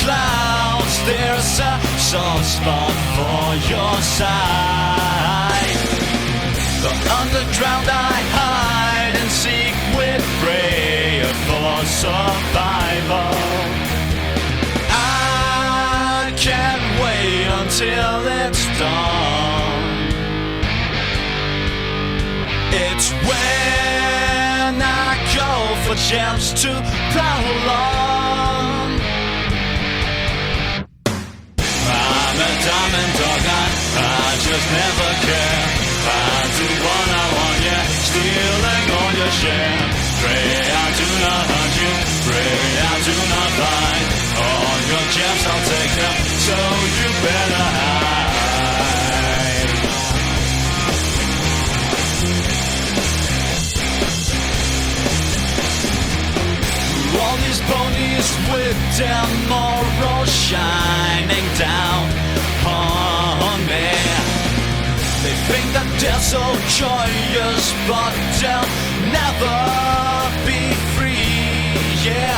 clouds, there's a soft spot for your side. The underground I hide and seek with prayer for survival. I can't wait until it's done. It's when I go for gems to prowl on. I'm a diamond dog, I just never care. I do what I want, yeah, stealing all your share. Pray I do not hunt you, pray I do not find. All your gems I'll take them, so you better hide. All these ponies with their morals shining down on me. They think that they're so joyous, but they'll never be free, yeah.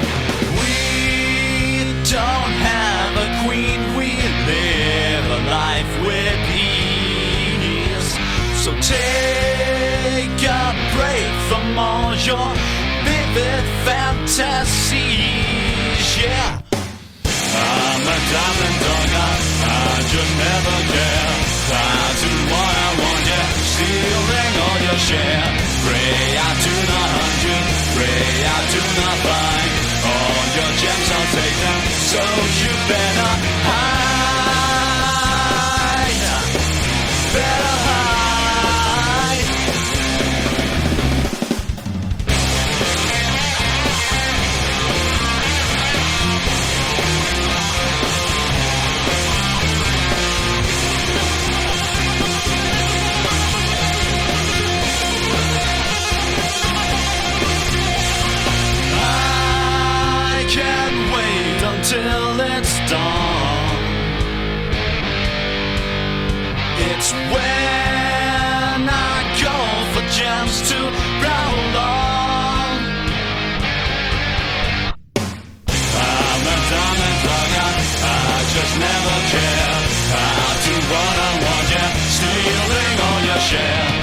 We don't have a queen, we live a life with ease. So take a break from all your vivid fantasies, yeah. I'm a diamond dog, I just never care. I do what I want, yeah, stealing all your share. Pray I do not hunt you, pray I do not find. All your gems I'll take them, so you better hide. Better hide. Till it's dawn. It's when I go for gems to prowl on. I'm a diamond dog, I just never care. I do what I want, yeah, stealing all your share.